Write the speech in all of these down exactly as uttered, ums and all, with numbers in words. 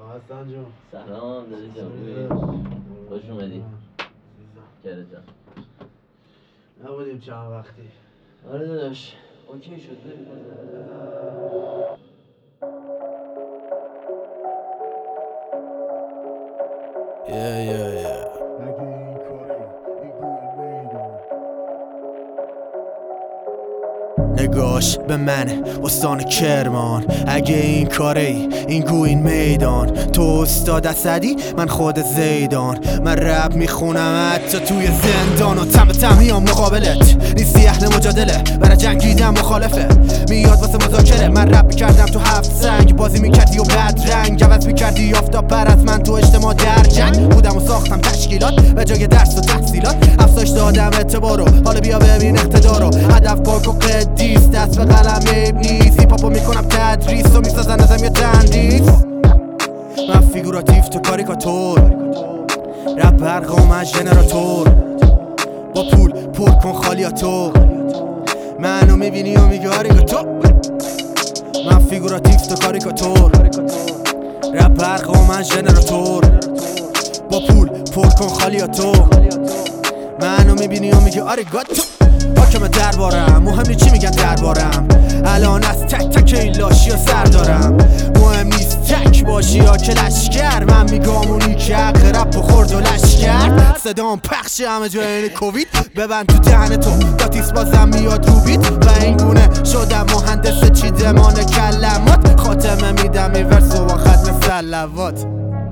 حسن جون سلام داری جان، خوش اومدی. کره جان نبودیم چند وقتی. آره داداش اوکی شد. Yeah, yeah, yeah. نگاش به من استان کرمان، اگه این کاری این گو این میدان. تو استاد اسدی من خود زیدان، من رپ میخونم حتی توی زندان. و تم تم میام مقابلت، نیستی اهل مجادله، برای جنگیدم مخالفه، میاد واسه مذاکره. من رپ میکردم تو هفت سنگ، بازی میکردی و بد رنگ، عوض میکردی آفتاب پر از من تو اجتماع در جنگ. بودم و ساختم تشکیلات به جای درس و تحصیلات، افزایش دادم اعتبارو، حالا بیا ببین اقتدارو. هدف پاک و قدیس، دست به قلم عیب نیست، هیپ هاپو میکنم تدریس و میسازن ازم یه تندیس. من فیگوراتیو تو کاریکاتور، رپ برق و من ژنراتور، با پول پر کن خالیاتو. منو میبینی و میگه آریگاتو. من فیگوراتیو تو کاریکاتور، رپ برق و من ژنراتور، با پول پر کن خالیاتو. منو میبینی و میگه آریگاتو. حاکم دربارم، مهم نیست چی میگن دربارم. الان از تک تک این لاشی ها سر دارم. مهم نیست تک باشی ها که لشکر، من میگم اونی که حق رپ و خورد و لشکر. صدام پخش همه جای این کووید، ببند تو دهن تو داتیس بازم میاد رو بیت. و این گونه شدم مهندس چیدمان کلمات، خاتمه میدم این ورس و با ختم سلوات.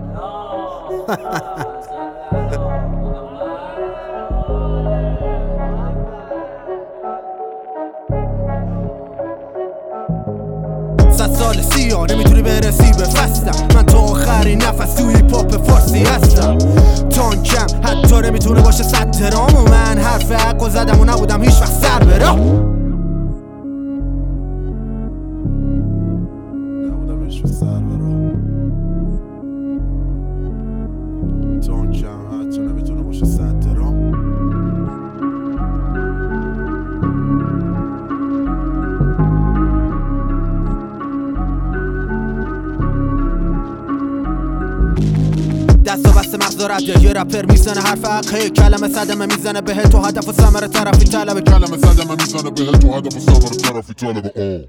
صد سال سیا نمیتونی برسی به فستم، من تو آخرین نفس توی پاپ فارسی هستم. تانکم حتی نمیتونه باشه صد ترام، و من حرف حق و زدم و نبودم هیچ وقت سر برا. نبودم هیچ وقت سر برا. تانکم حتی نمیتونه باشه صد ترام. دستا بسته مغز رده، یه رپر میزنه حرف حقه، کلمه صدمه میزنه به تو هدف و ثمره طرفی طلبه. کلمه صدمه میزنه به تو هدف و ثمره طرفی طلبه.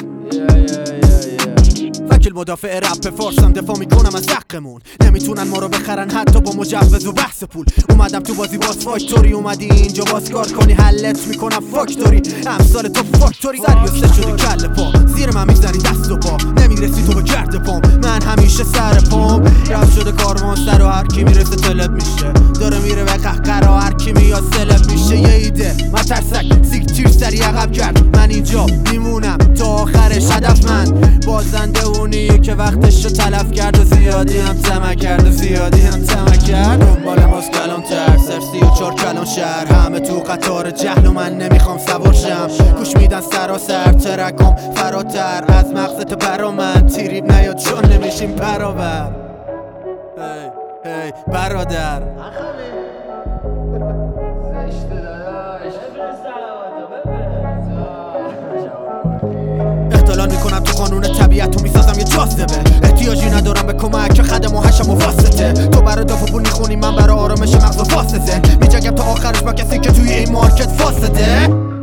وکیل مدافع رپ فارسم، دفاع میکنم از حقمون. نمیتونن ما رو بخرن حتی با مجوز و بحث پول. اومدم تو بازی باز فاکتوری، اومدی اینجا باز کار کنی حلت میکنم فاکتوری. امثال تو فاکتوری سریوسته شدی کل پا، زیر من میزنی دست و پا، نمیرسی تو به گرد پام. من همیشه سر پام، رفت شده کاروان سر و هر کی میرسه طلب میشه، داره میره به قهقرا هر کی میاد سلب میشه. یه ایده من ترسک سیک تیر سری عقب کرد، من اینجا میمونم تا آخرش. هدف من بازنده اونیه که وقتش رو تلف کرد و زیادی هم طمع کرد و زیادی هم طمع کرد. دنبال ماست کلان تر سرسی و چار کلان شهر، همه تو قطار جهل و من نمیخوام سوار شم. گوش میدن سراسر ترکم فراتر از مغزت برا من، تیریب نیاد چون نمیشیم برابر. هی هی برادر اختلال میکنم تو قانون طبیعت و میسازم یه جاذبه. احتیاجی ندارم به کمک خدم و حشم و واسطه. تو برای دافع پول میخونی، من برای آرامش مغز و فاسده. میجنگم تا آخرش با کسی که توی این مارکت فاسده.